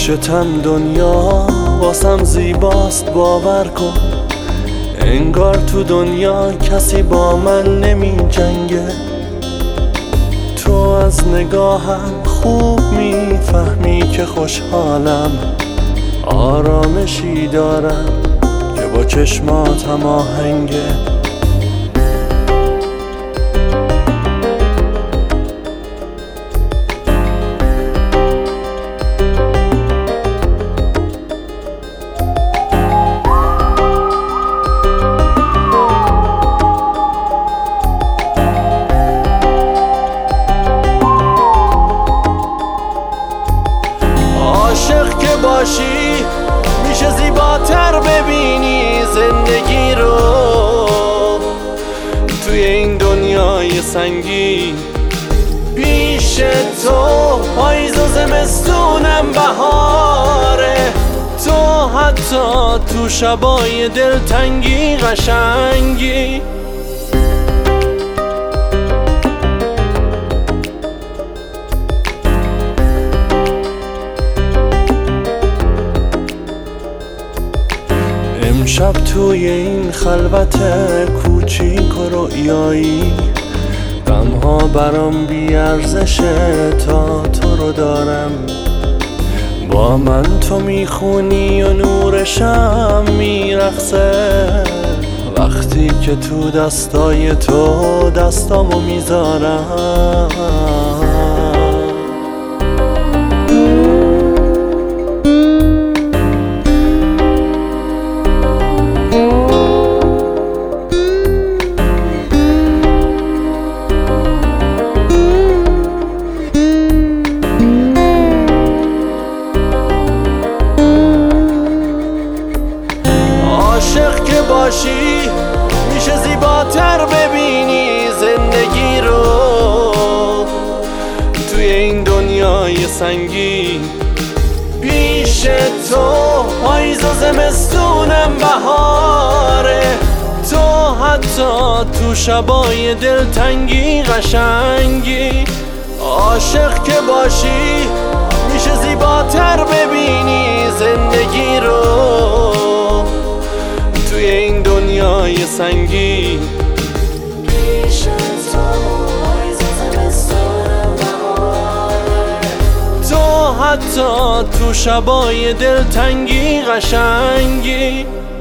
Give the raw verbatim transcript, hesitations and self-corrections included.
پیشتم دنیا واسم زیباست، باور کن. انگار تو دنیا کسی با من نمی جنگه. تو از نگاهم خوب میفهمی که خوشحالم، آرامشی دارم که با چشماتم آهنگه. عاشق که باشی میشه زیباتر ببینی زندگی رو توی این دنیای سنگین. پیش تو پاییز و زمستونم بهاره، تو حتی تو شبای دلتنگی قشنگی. امشب توی این خلوت کوچیک و رؤیایی، غمها برام بی ارزشه تا تو رو دارم. با من تو میخونی و نور شم میرقصه، وقتی که تو دستای تو دستامو میذارم. عاشق که باشی میشه زیباتر ببینی زندگی رو توی این دنیای سنگین. پیش تو پاییز و زمستونم بهاره، تو حتی تو شبای دلتنگی قشنگی. عاشق که باشی میشه زیباتر ببینی زندگی رو توی این دنیای سنگین. پیش تو پاییز و زمستونم بهاره، تو حتی تو شبای دلتنگی قشنگی.